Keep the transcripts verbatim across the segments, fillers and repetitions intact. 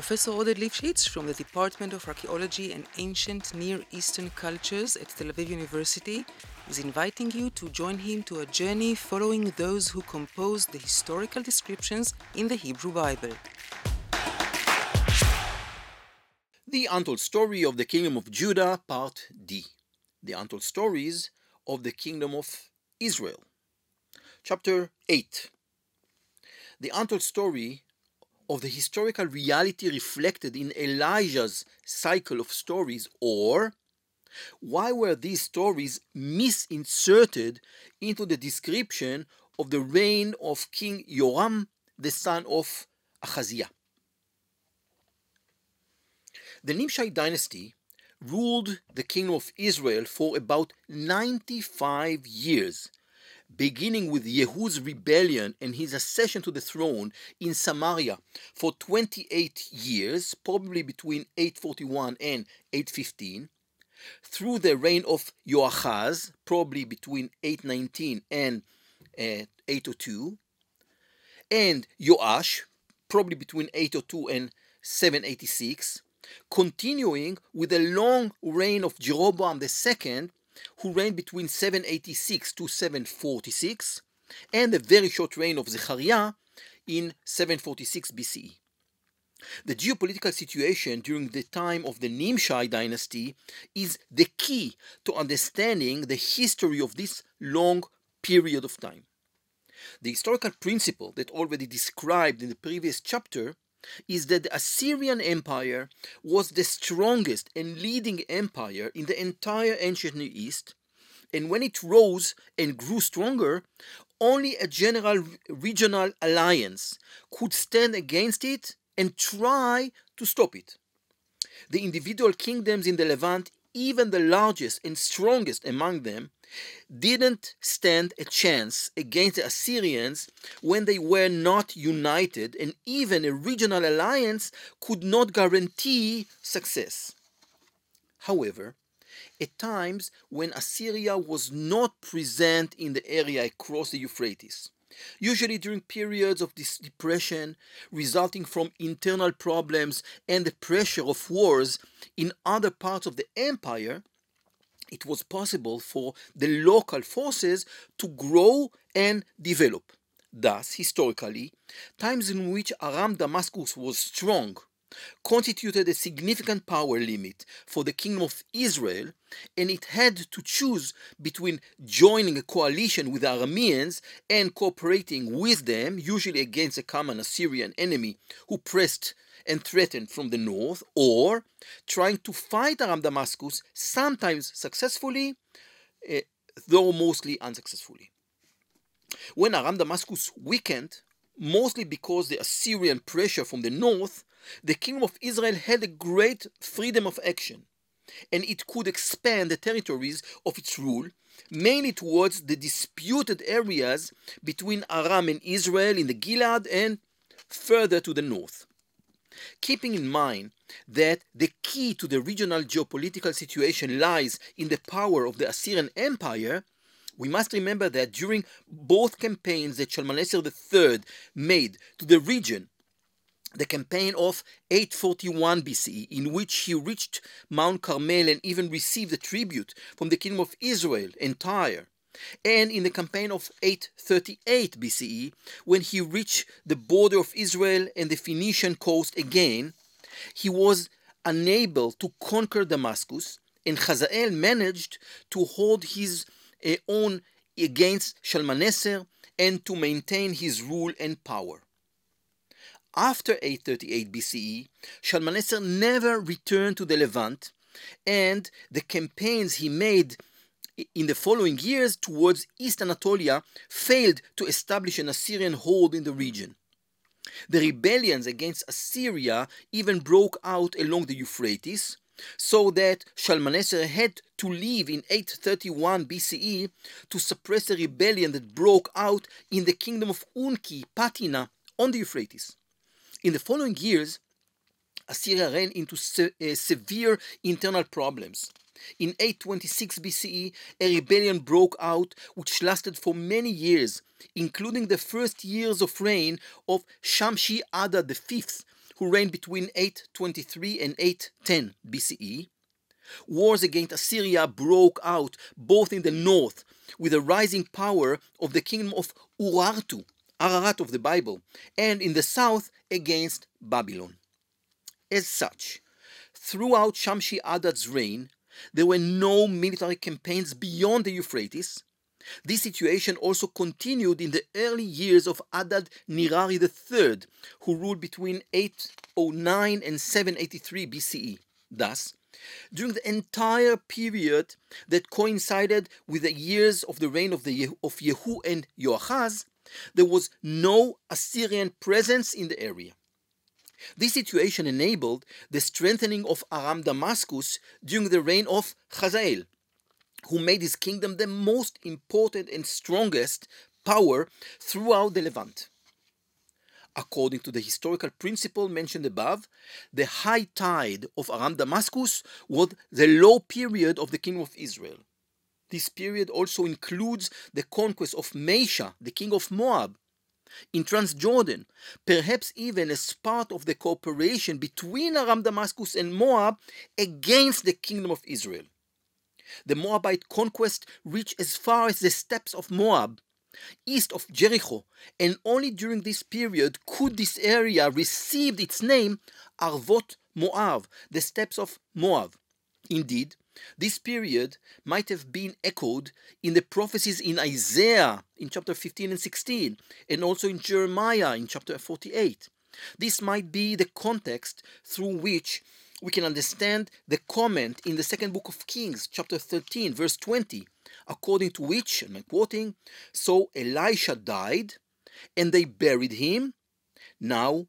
Professor Oded Lifshitz from the Department of Archaeology and Ancient Near Eastern Cultures at Tel Aviv University is inviting you to join him to a journey following those who composed the historical descriptions in the Hebrew Bible. The Untold Story of the Kingdom of Judah, Part D. The Untold Stories of the Kingdom of Israel. Chapter eight. The Untold Story of the historical reality reflected in Elijah's cycle of stories, or why were these stories misinserted into the description of the reign of King Yoram, the son of Achaziah? The Nimshi dynasty ruled the kingdom of Israel for about ninety-five years, beginning with Yehu's rebellion and his accession to the throne in Samaria for twenty-eight years, probably between eight forty-one and eight fifteen, through the reign of Yoachaz, probably between eight nineteen and uh, eight oh two, and Yoash, probably between eight oh two and seven eighty-six, continuing with the long reign of Jeroboam the second, who reigned between seven eighty-six to seven forty-six, and the very short reign of Zechariah in seven forty-six B C E. The geopolitical situation during the time of the Nimshi dynasty is the key to understanding the history of this long period of time. The historical principle that already described in the previous chapter is that the Assyrian Empire was the strongest and leading empire in the entire ancient Near East, and when it rose and grew stronger, only a general regional alliance could stand against it and try to stop it. The individual kingdoms in the Levant, even the largest and strongest among them, didn't stand a chance against the Assyrians when they were not united, and even a regional alliance could not guarantee success. However, at times when Assyria was not present in the area across the Euphrates, usually during periods of this depression resulting from internal problems and the pressure of wars in other parts of the empire, it was possible for the local forces to grow and develop. Thus, historically, times in which Aram Damascus was strong constituted a significant power limit for the kingdom of Israel, and it had to choose between joining a coalition with the Arameans and cooperating with them, usually against a common Assyrian enemy who pressed and threatened from the north, or trying to fight Aram Damascus, sometimes successfully, uh, though mostly unsuccessfully. When Aram Damascus weakened, mostly because the Assyrian pressure from the north, the kingdom of Israel had a great freedom of action, and it could expand the territories of its rule, mainly towards the disputed areas between Aram and Israel in the Gilad and further to the north. Keeping in mind that the key to the regional geopolitical situation lies in the power of the Assyrian Empire, we must remember that during both campaigns that Shalmaneser the third made to the region, the campaign of eight forty-one B C E, in which he reached Mount Carmel and even received a tribute from the kingdom of Israel entire, and in the campaign of eight thirty-eight B C E, when he reached the border of Israel and the Phoenician coast again, he was unable to conquer Damascus, and Hazael managed to hold his uh, own against Shalmaneser and to maintain his rule and power. After eight thirty-eight B C E, Shalmaneser never returned to the Levant, and the campaigns he made in the following years towards East Anatolia failed to establish an Assyrian hold in the region. The rebellions against Assyria even broke out along the Euphrates, so that Shalmaneser had to leave in eight thirty-one B C E to suppress a rebellion that broke out in the kingdom of Unki, Patina, on the Euphrates. In the following years, Assyria ran into se- uh, severe internal problems. In eight twenty-six B C E, a rebellion broke out which lasted for many years, including the first years of reign of Shamshi Adad the fifth, who reigned between eight twenty-three and eight ten B C E. Wars against Assyria broke out both in the north with the rising power of the kingdom of Urartu, Ararat of the Bible, and in the south against Babylon. As such, throughout Shamshi Adad's reign, there were no military campaigns beyond the Euphrates. This situation also continued in the early years of Adad Nirari the third, who ruled between eight oh nine and seven eighty-three B C E. Thus, during the entire period that coincided with the years of the reign of, the, of Yehu and Yoachaz, there was no Assyrian presence in the area. This situation enabled the strengthening of Aram Damascus during the reign of Hazael, who made his kingdom the most important and strongest power throughout the Levant. According to the historical principle mentioned above, the high tide of Aram Damascus was the low period of the kingdom of Israel. This period also includes the conquest of Mesha, the king of Moab, in Transjordan, perhaps even as part of the cooperation between Aram Damascus and Moab against the kingdom of Israel. The Moabite conquest reached as far as the steppes of Moab, east of Jericho, and only during this period could this area receive its name Arvot Moab, the steppes of Moab. Indeed, this period might have been echoed in the prophecies in Isaiah in chapter fifteen and sixteen, and also in Jeremiah in chapter forty-eight. This might be the context through which we can understand the comment in the second book of Kings, chapter thirteen, verse twenty, according to which, and I'm quoting, "So Elisha died, and they buried him. Now,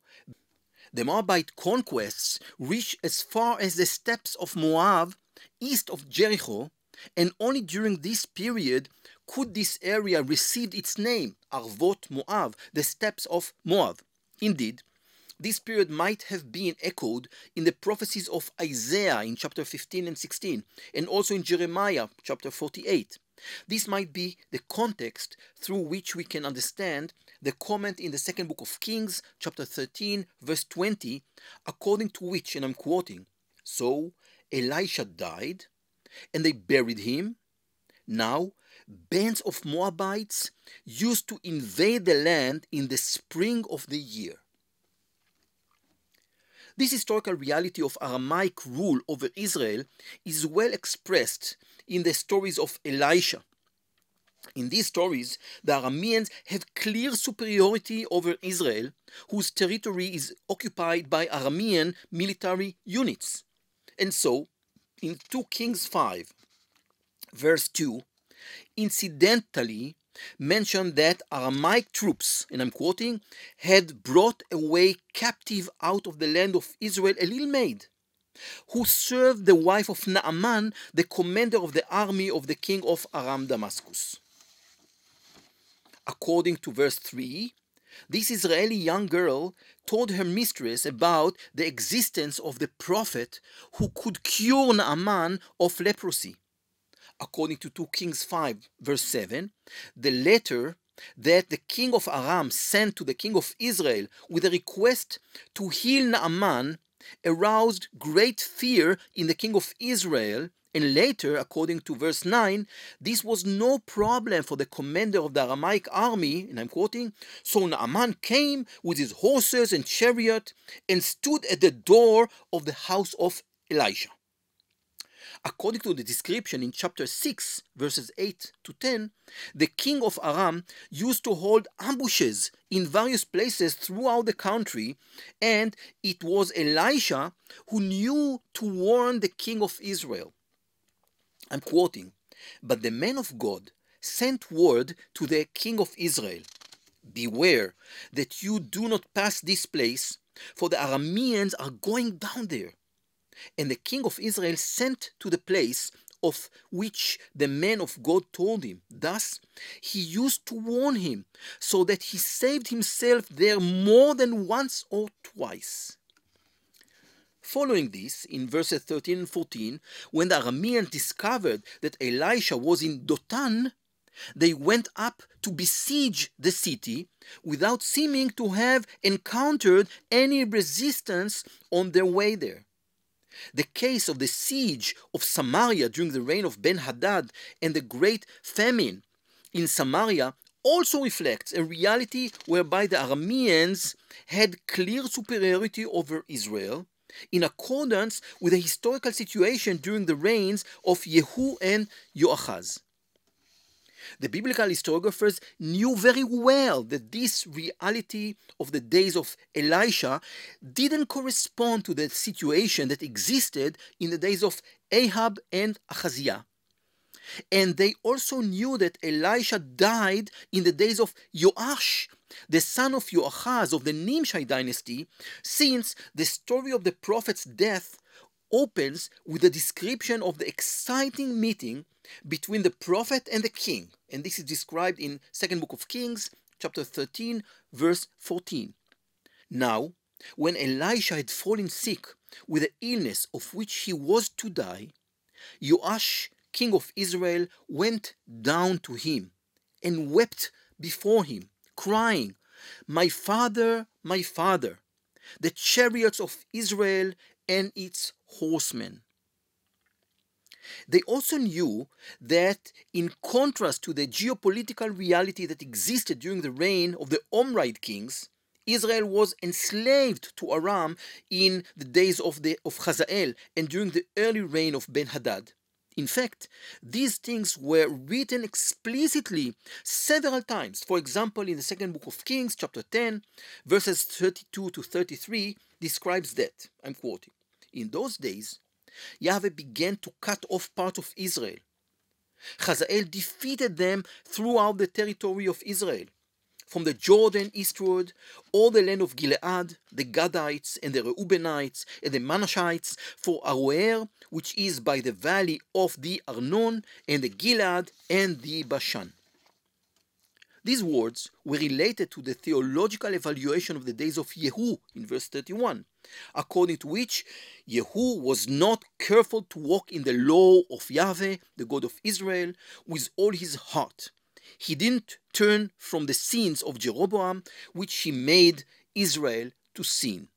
the Moabite conquests reached as far as the steppes of Moab, east of Jericho, and only during this period could this area receive its name, Arvot Moab, the steppes of Moab." Indeed, this period might have been echoed in the prophecies of Isaiah in chapter fifteen and sixteen, and also in Jeremiah chapter forty-eight. This might be the context through which we can understand the comment in the second book of Kings, chapter thirteen, verse twenty, according to which, and I'm quoting, "So Elisha died, and they buried him. Now, bands of Moabites used to invade the land in the spring of the year." This historical reality of Aramaic rule over Israel is well expressed in the stories of Elisha. In these stories, the Arameans have clear superiority over Israel, whose territory is occupied by Aramean military units. And so, in Second Kings five, verse two, incidentally mentioned that Aramaic troops, and I'm quoting, had brought away captive out of the land of Israel a little maid, who served the wife of Naaman, the commander of the army of the king of Aram Damascus. According to verse three, this Israeli young girl told her mistress about the existence of the prophet who could cure Naaman of leprosy. According to Second Kings five, verse seven, the letter that the king of Aram sent to the king of Israel with a request to heal Naaman aroused great fear in the king of Israel, and later, according to verse nine, this was no problem for the commander of the Aramaic army, and I'm quoting, "So Naaman came with his horses and chariot and stood at the door of the house of Elisha." According to the description in chapter six, verses eight to ten, the king of Aram used to hold ambushes in various places throughout the country, and it was Elisha who knew to warn the king of Israel. I'm quoting, "But the man of God sent word to the king of Israel, 'Beware that you do not pass this place, for the Arameans are going down there.' And the king of Israel sent to the place of which the man of God told him. Thus, he used to warn him, so that he saved himself there more than once or twice." Following this, in verses thirteen and fourteen, when the Arameans discovered that Elisha was in Dothan, They went up to besiege the city without seeming to have encountered any resistance on their way there. The case of the siege of Samaria during the reign of Ben-Hadad and the great famine in Samaria also reflects a reality whereby the Arameans had clear superiority over Israel in accordance with the historical situation during the reigns of Yehu and Joachaz. The biblical historiographers knew very well that this reality of the days of Elisha didn't correspond to the situation that existed in the days of Ahab and Ahaziah. And they also knew that Elisha died in the days of Joash, the son of Joachaz of the Nimshai dynasty, since the story of the prophet's death opens with a description of the exciting meeting between the prophet and the king. And this is described in Second Book of Kings, chapter thirteen, verse fourteen. Now, when Elisha had fallen sick with the illness of which he was to die, Joash, king of Israel, went down to him and wept before him, crying, "My father, my father, the chariots of Israel and its horsemen." They also knew that, in contrast to the geopolitical reality that existed during the reign of the Omride kings, Israel was enslaved to Aram in the days of, the, of Hazael and during the early reign of Ben-Hadad. In fact, these things were written explicitly several times. For example, in the second book of Kings, chapter ten, verses thirty-two to thirty-three, describes that, I'm quoting, "In those days, Yahweh began to cut off part of Israel. Hazael defeated them throughout the territory of Israel, from the Jordan eastward, all the land of Gilead, the Gadites and the Reubenites and the Manashites, for Aroer, which is by the valley of the Arnon, and the Gilead and the Bashan." These words were related to the theological evaluation of the days of Yehu in verse thirty-one, according to which Yehu was not careful to walk in the law of Yahweh, the God of Israel, with all his heart. He didn't turn from the sins of Jeroboam, which he made Israel to sin.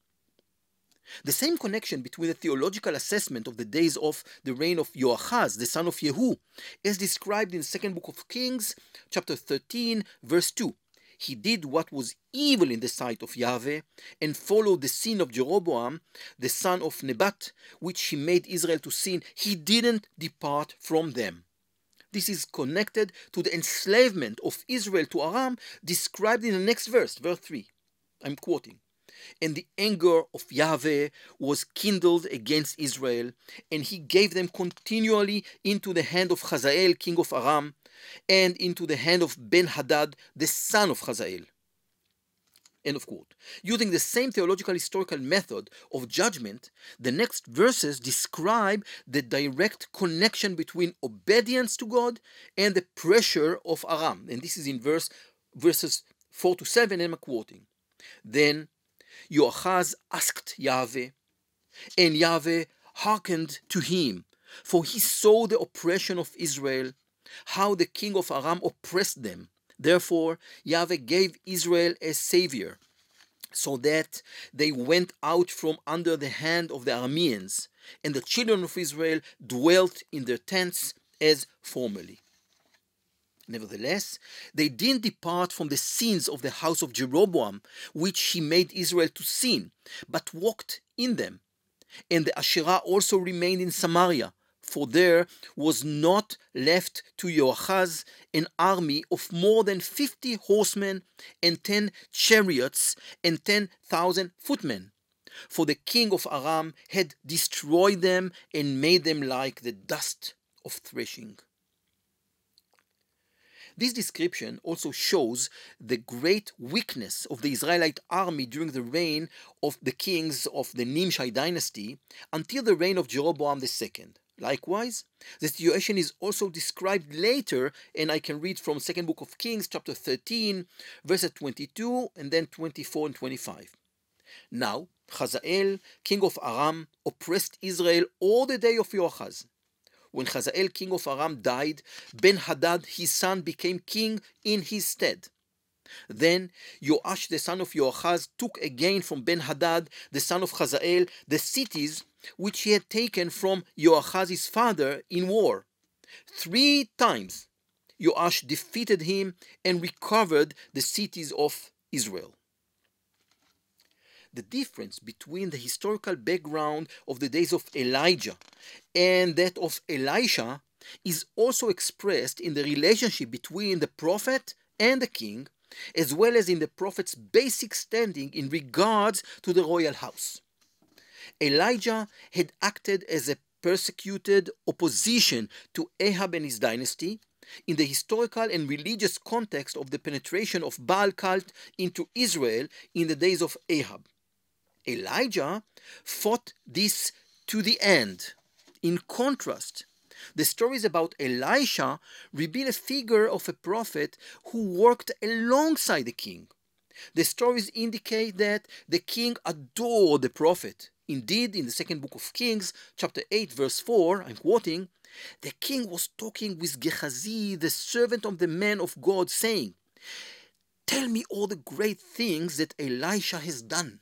The same connection between the theological assessment of the days of the reign of Joachaz, the son of Yehu, as described in the second book of Kings, chapter thirteen, verse two. He did what was evil in the sight of Yahweh and followed the sin of Jeroboam, the son of Nebat, which he made Israel to sin. He didn't depart from them. This is connected to the enslavement of Israel to Aram described in the next verse, verse three. I'm quoting. "And the anger of Yahweh was kindled against Israel, and he gave them continually into the hand of Hazael, king of Aram, and into the hand of Ben-Hadad, the son of Hazael." End of quote. Using the same theological historical method of judgment, the next verses describe the direct connection between obedience to God and the pressure of Aram. And this is in verse verses four to seven, and I'm quoting. "Then Joachaz asked Yahweh, and Yahweh hearkened to him, for he saw the oppression of Israel, how the king of Aram oppressed them. Therefore Yahweh gave Israel a savior, so that they went out from under the hand of the Arameans, and the children of Israel dwelt in their tents as formerly. Nevertheless, they didn't depart from the sins of the house of Jeroboam, which he made Israel to sin, but walked in them. And the Asherah also remained in Samaria, for there was not left to Joachaz an army of more than fifty horsemen and ten chariots and ten thousand footmen. For the king of Aram had destroyed them and made them like the dust of threshing." This description also shows the great weakness of the Israelite army during the reign of the kings of the Nimshai dynasty until the reign of Jeroboam the second. Likewise, the situation is also described later, and I can read from second book of Kings, chapter thirteen, verses twenty-two, and then twenty-four and twenty-five. "Now, Hazael, king of Aram, oppressed Israel all the day of Joachaz. when Hazael, king of Aram, died, Ben-Hadad, his son, became king in his stead. Then Joash, the son of Joachaz, took again from Ben-Hadad, the son of Hazael, the cities which he had taken from Joachaz his father in war. Three times Joash defeated him and recovered the cities of Israel. The difference between the historical background of the days of Elijah and that of Elisha is also expressed in the relationship between the prophet and the king, as well as in the prophet's basic standing in regards to the royal house. Elijah had acted as a persecuted opposition to Ahab and his dynasty in the historical and religious context of the penetration of Baal cult into Israel in the days of Ahab. Elijah fought this to the end. In contrast, the stories about Elisha reveal a figure of a prophet who worked alongside the king. The stories indicate that the king adored the prophet. Indeed, in the second book of Kings, chapter eight, verse four, I'm quoting, the king was talking with Gehazi, the servant of the man of God, saying, "Tell me all the great things that Elisha has done."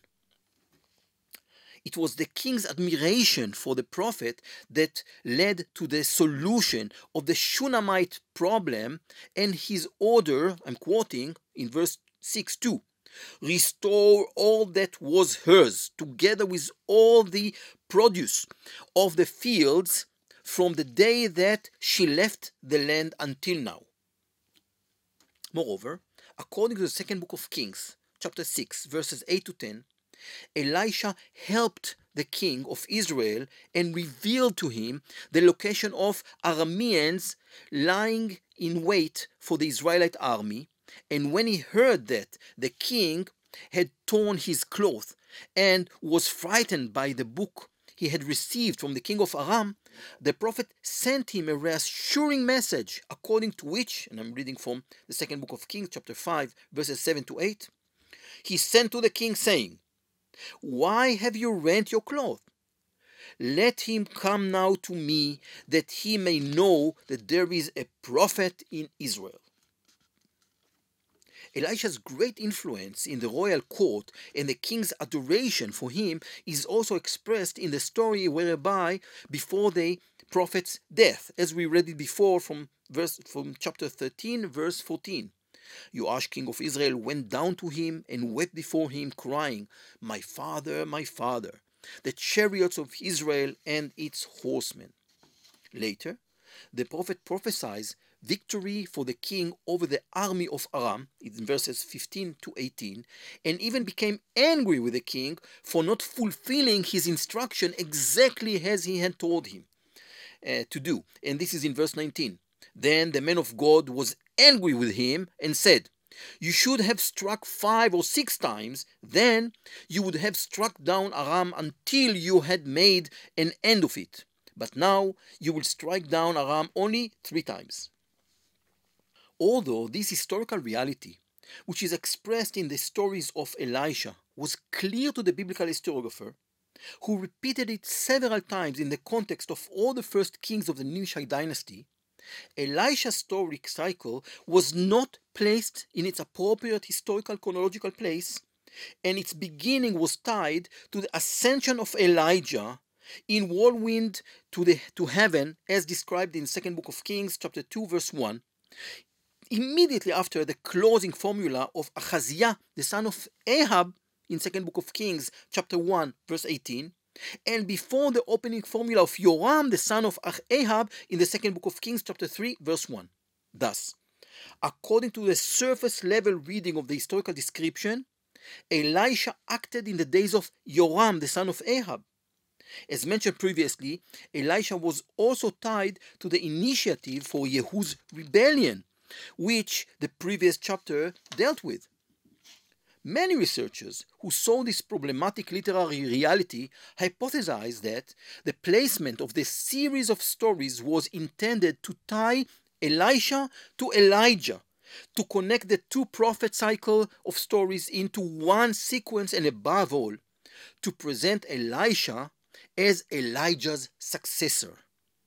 It was the king's admiration for the prophet that led to the solution of the Shunammite problem and his order, I'm quoting in verse six two, "Restore all that was hers, together with all the produce of the fields from the day that she left the land until now." Moreover, according to the second book of Kings, chapter six, verses eight to ten, Elisha helped the king of Israel and revealed to him the location of Arameans lying in wait for the Israelite army. And when he heard that the king had torn his cloth and was frightened by the book he had received from the king of Aram, the prophet sent him a reassuring message, according to which, and I'm reading from the second book of Kings, chapter five, verses seven to eight, he sent to the king, saying, "Why have you rent your cloth? Let him come now to me, that he may know that there is a prophet in Israel." Elisha's great influence in the royal court and the king's adoration for him is also expressed in the story whereby before the prophet's death, as we read it before from verse from chapter thirteen, verse fourteen. Joash, king of Israel, went down to him and wept before him, crying, "My father, my father, the chariots of Israel and its horsemen." Later, the prophet prophesies victory for the king over the army of Aram, in verses fifteen to eighteen, and even became angry with the king for not fulfilling his instruction exactly as he had told him uh, to do. And this is in verse nineteen. Then the man of God was angry with him and said, "You should have struck five or six times, then you would have struck down Aram until you had made an end of it. But now you will strike down Aram only three times." Although this historical reality, which is expressed in the stories of Elisha, was clear to the biblical historiographer, who repeated it several times in the context of all the first kings of the Nimshite dynasty, Elisha's story cycle was not placed in its appropriate historical chronological place, and its beginning was tied to the ascension of Elijah in whirlwind to, the, to heaven, as described in the second book of Kings, chapter two, verse one, immediately after the closing formula of Ahaziah, the son of Ahab, in second book of Kings, chapter one, verse eighteen, and before the opening formula of Joram, the son of Ahab, in the second book of Kings, chapter three, verse one. Thus, according to the surface level reading of the historical description, Elisha acted in the days of Joram, the son of Ahab. As mentioned previously, Elisha was also tied to the initiative for Yehu's rebellion, which the previous chapter dealt with. Many researchers who saw this problematic literary reality hypothesized that the placement of this series of stories was intended to tie Elisha to Elijah, to connect the two prophet cycle of stories into one sequence, and above all, to present Elisha as Elijah's successor.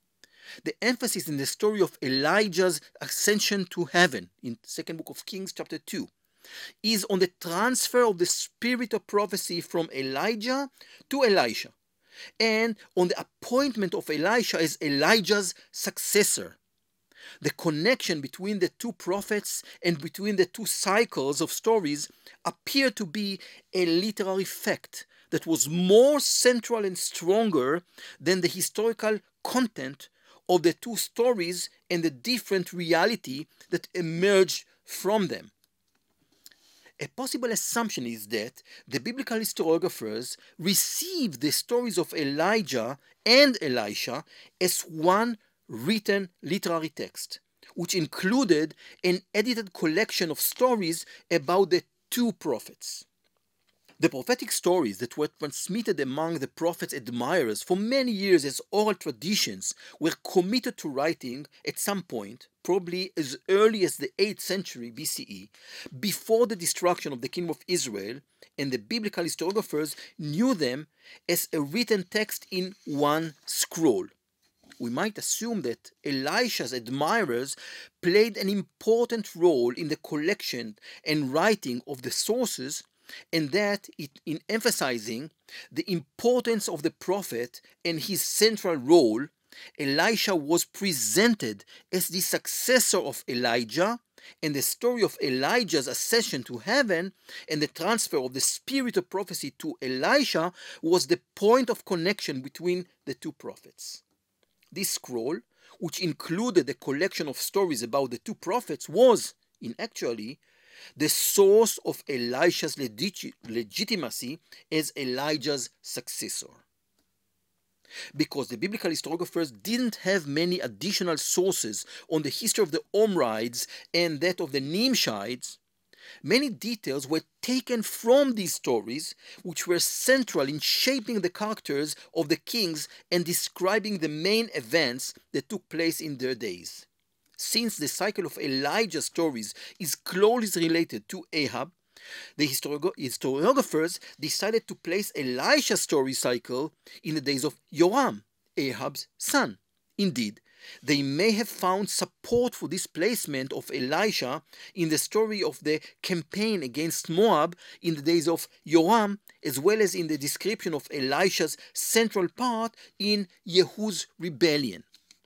The emphasis in the story of Elijah's ascension to heaven in second book of Kings chapter two is on the transfer of the spirit of prophecy from Elijah to Elisha, and on the appointment of Elisha as Elijah's successor. The connection between the two prophets and between the two cycles of stories appear to be a literary fact that was more central and stronger than the historical content of the two stories and the different reality that emerged from them. A possible assumption is that the biblical historiographers received the stories of Elijah and Elisha as one written literary text, which included an edited collection of stories about the two prophets. The prophetic stories that were transmitted among the prophet's admirers for many years as oral traditions were committed to writing at some point, probably as early as the eighth century B C E, before the destruction of the kingdom of Israel, and the biblical historiographers knew them as a written text in one scroll. We might assume that Elisha's admirers played an important role in the collection and writing of the sources, and that it, in emphasizing the importance of the prophet and his central role, Elisha was presented as the successor of Elijah, and the story of Elijah's ascension to heaven and the transfer of the spirit of prophecy to Elisha was the point of connection between the two prophets. This scroll, which included a collection of stories about the two prophets, was, in actually, the source of Elisha's legit- legitimacy as Elijah's successor. Because the biblical historiographers didn't have many additional sources on the history of the Omrides and that of the Nimshides, many details were taken from these stories, which were central in shaping the characters of the kings and describing the main events that took place in their days. Since the cycle of Elijah's stories is closely related to Ahab, the historiographers decided to place Elisha's story cycle in the days of Joram, Ahab's son. Indeed, they may have found support for this placement of Elisha in the story of the campaign against Moab in the days of Joram, as well as in the description of Elisha's central part in Yehu's rebellion.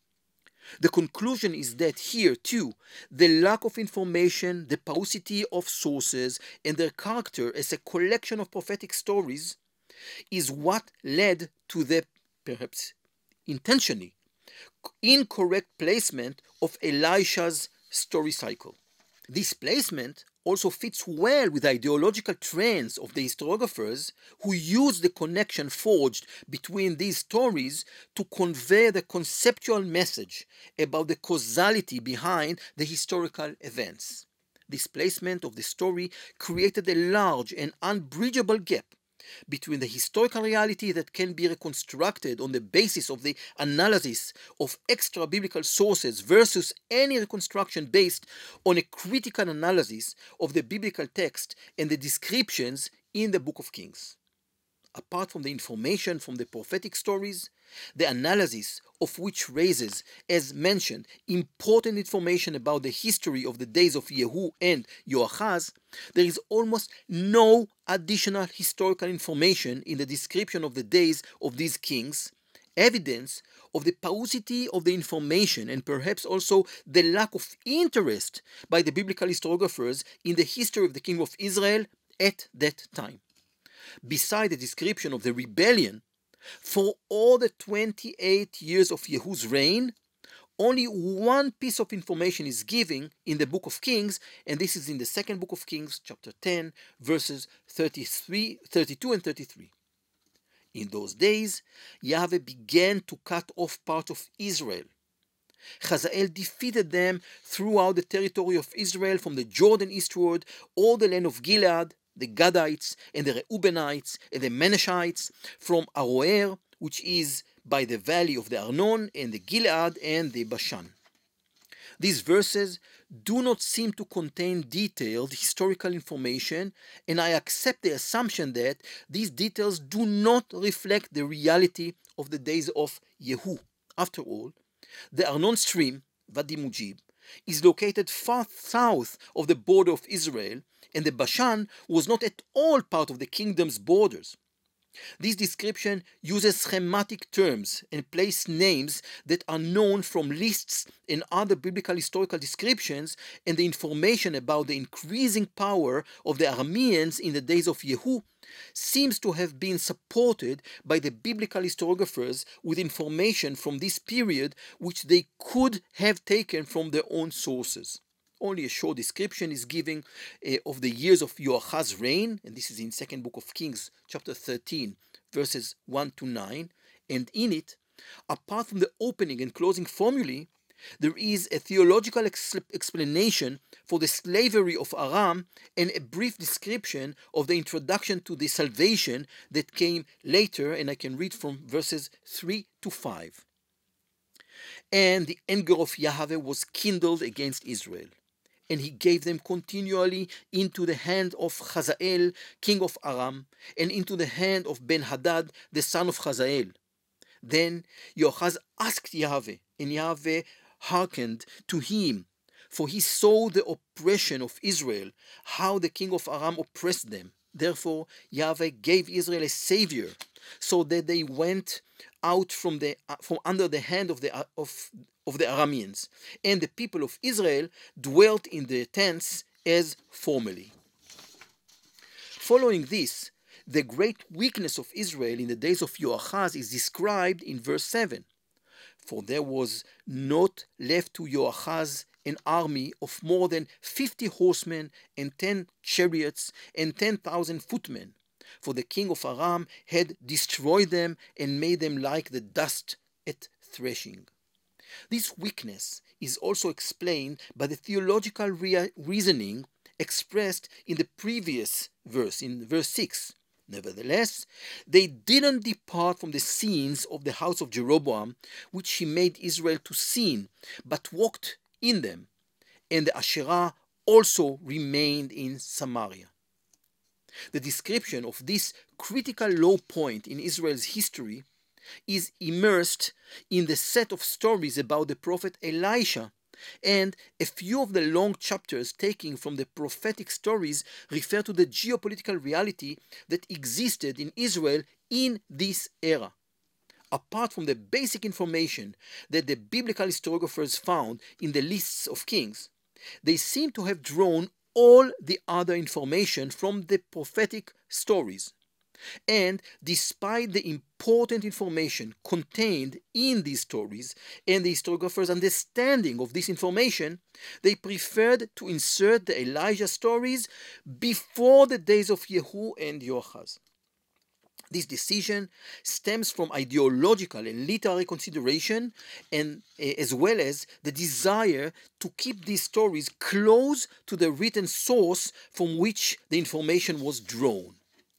The conclusion is that here, too, the lack of information, the paucity of sources, and their character as a collection of prophetic stories is what led to the, perhaps intentionally, incorrect placement of Elisha's story cycle. This placement also fits well with the ideological trends of the historiographers who use the connection forged between these stories to convey the conceptual message about the causality behind the historical events. This placement of the story created a large and unbridgeable gap between the historical reality that can be reconstructed on the basis of the analysis of extra-biblical sources versus any reconstruction based on a critical analysis of the biblical text and the descriptions in the Book of Kings. Apart from the information from the prophetic stories, the analysis of which raises, as mentioned, important information about the history of the days of Yehu and Yoachaz, there is almost no additional historical information in the description of the days of these kings, evidence of the paucity of the information and perhaps also the lack of interest by the biblical historiographers in the history of the kingdom of Israel at that time. Beside the description of the rebellion, for all the twenty-eight years of Yehu's reign, only one piece of information is given in the Book of Kings, and this is in the second Book of Kings, chapter ten, verses thirty-three, thirty-two and thirty-three. In those days, Yahweh began to cut off parts of Israel. Hazael defeated them throughout the territory of Israel from the Jordan eastward, all the land of Gilead, the Gadites and the Reubenites and the Menashites, from Aroer, which is by the valley of the Arnon, and the Gilead and the Bashan. These verses do not seem to contain detailed historical information, and I accept the assumption that these details do not reflect the reality of the days of Yehu. After all, The Arnon stream, Wadi Mujib, is located far south of the border of Israel, and the Bashan was not at all part of the kingdom's borders. This description uses schematic terms and place names that are known from lists and other biblical historical descriptions, and the information about the increasing power of the Arameans in the days of Yehu seems to have been supported by the biblical historiographers with information from this period which they could have taken from their own sources. Only a short description is given uh, of the years of Yoachaz's reign, and this is in Second Book of Kings, chapter thirteen, verses one to nine, and in it, apart from the opening and closing formulae, there is a theological ex- explanation for the slavery of Aram and a brief description of the introduction to the salvation that came later, and I can read from verses three to five. And the anger of Yahweh was kindled against Israel, and he gave them continually into the hand of Hazael, king of Aram, and into the hand of Ben-Hadad, the son of Hazael. Then Yoachaz asked Yahweh, and Yahweh hearkened to him, for he saw the oppression of Israel, how the king of Aram oppressed them. Therefore Yahweh gave Israel a savior, so that they went out from the from under the hand of the of of the Arameans, and the people of Israel dwelt in their tents as formerly. Following this, the great weakness of Israel in the days of Yoachaz is described in verse seven. For there was not left to Yoachaz an army of more than fifty horsemen and ten chariots and ten thousand footmen, for the king of Aram had destroyed them and made them like the dust at threshing. This weakness is also explained by the theological rea- reasoning expressed in the previous verse, in verse six. Nevertheless, they didn't depart from the sins of the house of Jeroboam, which he made Israel to sin, but walked in them, and the Asherah also remained in Samaria. The description of this critical low point in Israel's history is immersed in the set of stories about the prophet Elisha, and a few of the long chapters taken from the prophetic stories refer to the geopolitical reality that existed in Israel in this era. Apart from the basic information that the biblical historiographers found in the lists of kings, they seem to have drawn all the other information from the prophetic stories. And despite the important information contained in these stories and the historiographers' understanding of this information, they preferred to insert the Elijah stories before the days of Yehu and Yoachaz. This decision stems from ideological and literary consideration, and uh, as well as the desire to keep these stories close to the written source from which the information was drawn.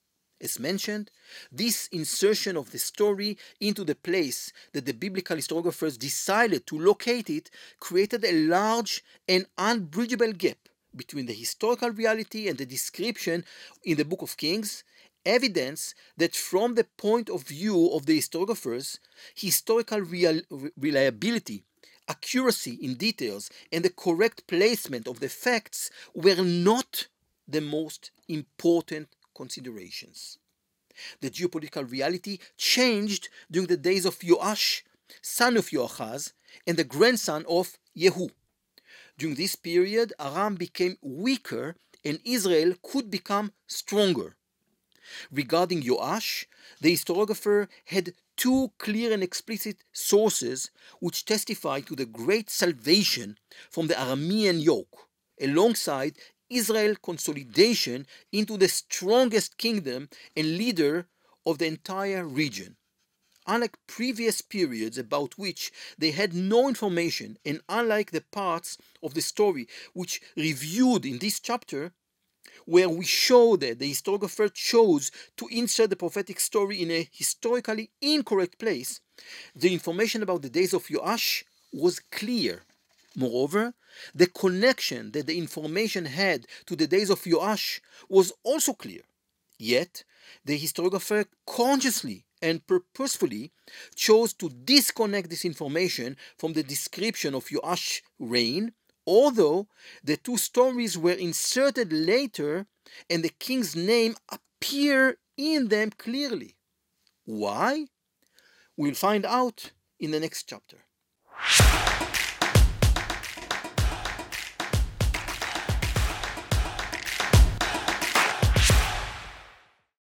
As mentioned, this insertion of the story into the place that the biblical historiographers decided to locate it created a large and unbridgeable gap between the historical reality and the description in the Book of Kings, evidence that from the point of view of the historiographers, historical real, reliability, accuracy in details, and the correct placement of the facts were not the most important considerations. The geopolitical reality changed during the days of Yoash, son of Yoachaz, and the grandson of Yehu. During this period, Aram became weaker and Israel could become stronger. Regarding Yoash, the historiographer had two clear and explicit sources which testify to the great salvation from the Aramean yoke, alongside Israel's consolidation into the strongest kingdom and leader of the entire region. Unlike previous periods about which they had no information, and unlike the parts of the story which reviewed in this chapter, where we show that the historiographer chose to insert the prophetic story in a historically incorrect place, the information about the days of Yoash was clear. Moreover, the connection that the information had to the days of Yoash was also clear. Yet, the historiographer consciously and purposefully chose to disconnect this information from the description of Joash's reign, although the two stories were inserted later and the king's name appears in them clearly. Why? We'll find out in the next chapter.